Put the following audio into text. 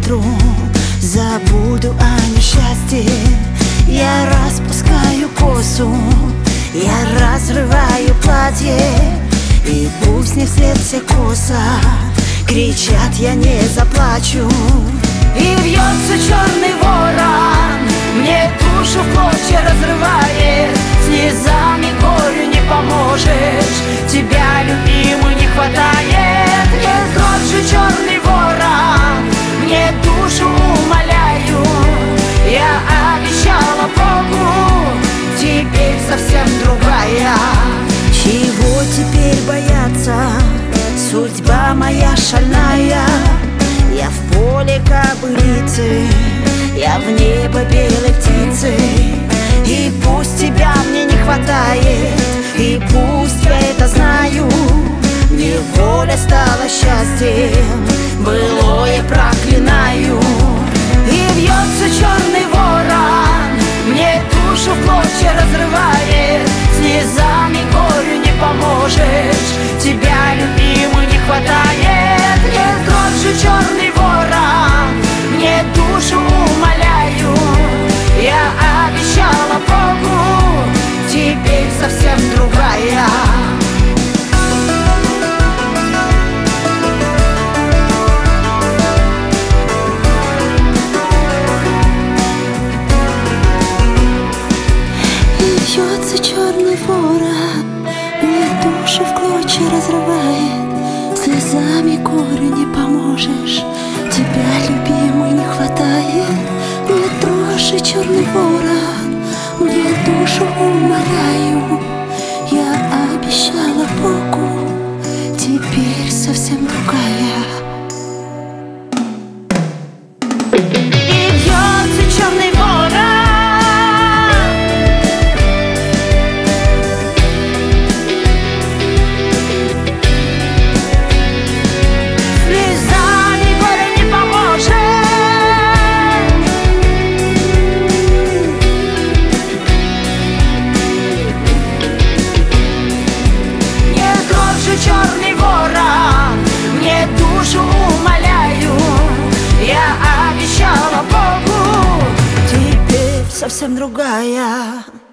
ветру, забуду о несчастье. Я распускаю косу, я разрываю платье, и пусть не вслед все косо кричат, я не заплачу. И вьется черный ворон, мне душу в клочья разрывает. Слезами горю не поможешь, тебя, любимый, не хватает. Не тот же черный ворон, мне душу умоляю. Я обещала Богу, теперь совсем другая. Чего теперь бояться, судьба моя шальная. Я в поле кобылицы, я в небо белой птицы. И пусть тебя мне не хватает, и пусть я это знаю, неволя стала счастьем, былое проклинаю. И вьется черный ворон, мне душу в клочья разрывает. Слезами горю не поможешь, тебя, любимый, не хватает. Не тот же черный ворон, мне душу умоляю. Я обещала Богу, теперь совсем другая. Бьется черный ворон, мне душу в клочья разрывает. Слезами горю не поможешь, тебя, любимый, не хватает. Не трожь, черный ворон, мне душу умоляю. Я обещала Богу, теперь совсем другая. Черный ворон, мне душу умоляю. Я обещала Богу, теперь совсем другая.